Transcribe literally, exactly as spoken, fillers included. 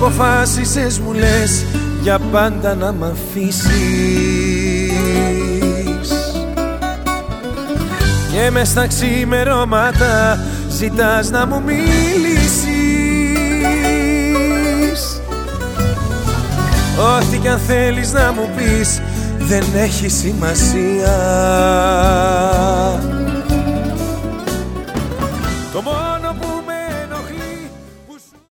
Αποφάσισες μου λες για πάντα να μ' αφήσεις και μες στα ξημερώματα ζητάς να μου μιλήσεις. Ό,τι κι αν θέλεις να μου πεις δεν έχει σημασία. Το μόνο